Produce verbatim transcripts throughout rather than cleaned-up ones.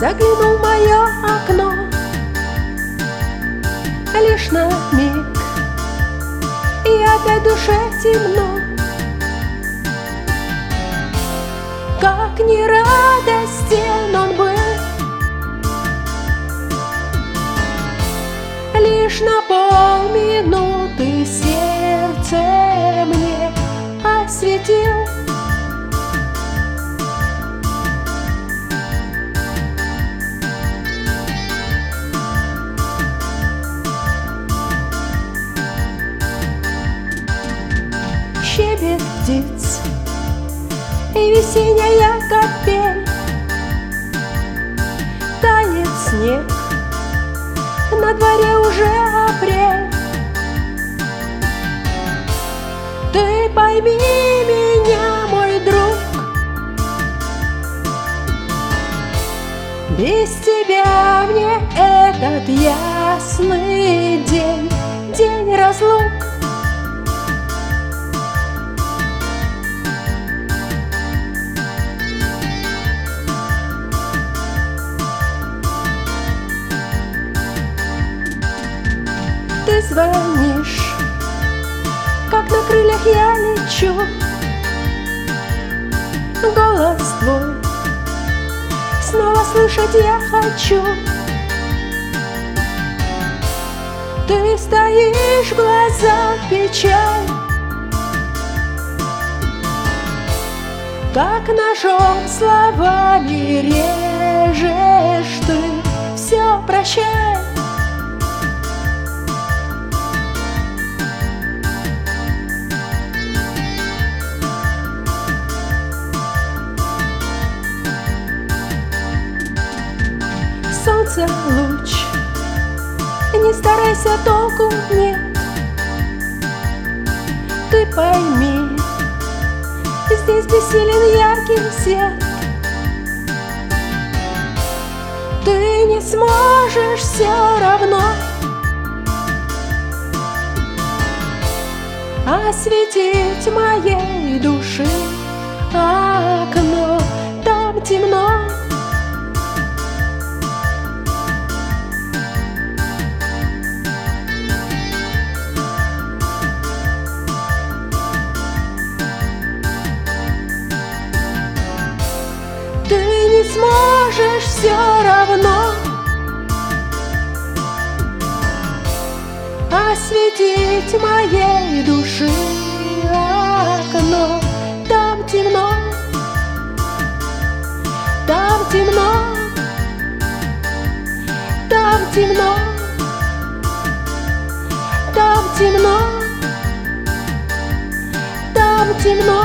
заглянул в мое окно лишь на миг, и опять в душе темно. Как не радостен он был, лишь на полминуты сердце мне осветил. Щебет птиц и весенняя капель, тает снег, на дворе уже апрель. Ты пойми меня, мой друг, без тебя мне этот ясный день, день разлук. Ты звонишь, как на крыльях я лечу, голос твой снова слышать я хочу. Ты стоишь, в глазах печаль, как ножом словами режешь ты. Все, прощай. Солнце луч, не старайся, толку нет. Ты пойми, здесь бессилен яркий свет. Ты не сможешь все равно осветить моей души окно. Там темно. Ты не сможешь все равно осветить моей души окно. Там темно, там темно, там темно, там темно, там темно.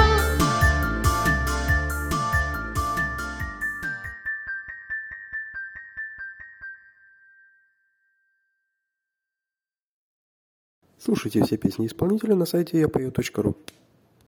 Слушайте все песни исполнителя на сайте я пою точка ру.